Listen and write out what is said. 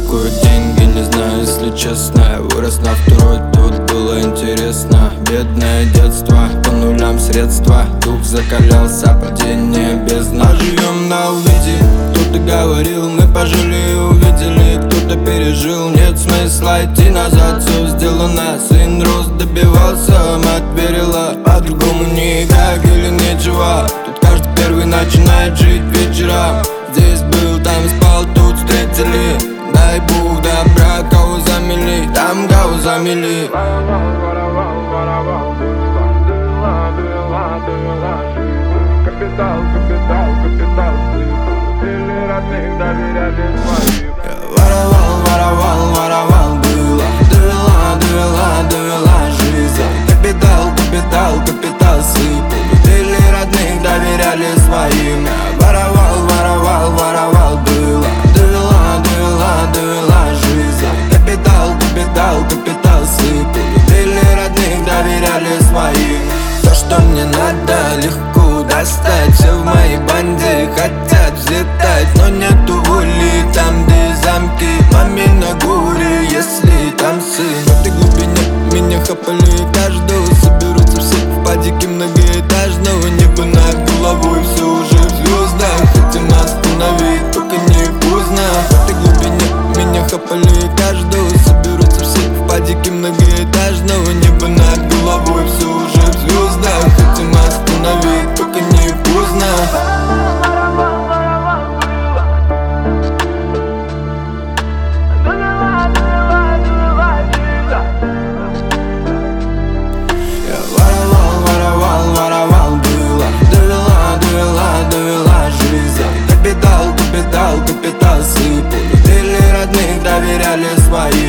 такое деньги, не знаю, если честно. Я вырос на второй, тут было интересно. Бедное детство, по нулям средства. Дух закалялся, падение бездна. Живем на увиде, кто-то говорил, мы пожили и увидели. Кто-то пережил, нет смысла идти назад. Все сделано, сын рос, добивался. Мать верила, по-другому никак или нечего. Тут каждый первый начинает жить вечером. Здесь был, там спал, тут встретили. Дай Бог добра, кого замели, там кого замели. Капитал, капитал, капитал, или родных доверяли своим. Воровал, воровал, воровал, было. Довела жизнь. Капитал, капитал, капитал сыпал. Или родных доверяли своим. Воровал, воровал, воровал, было. Довела жизнь. Капитал, капитал, капитал сыпал. Или родных доверяли своим. То, что мне надо, легко достать. Все в моей банде хотят взлетать, но нету воли там, где замки. Маме на горе, если там сын. В этой глубине меня хапали каждого. Соберутся все в падике многоэтажного. Небо над головой, все уже в звездах. Хотим остановить, только не поздно. В этой глубине меня хапали каждого. Соберутся все в падике многоэтажного. Небо над головой, все уже в звездах. Хотим остановить, только не поздно. Капитал сыпали, или родных доверяли своим.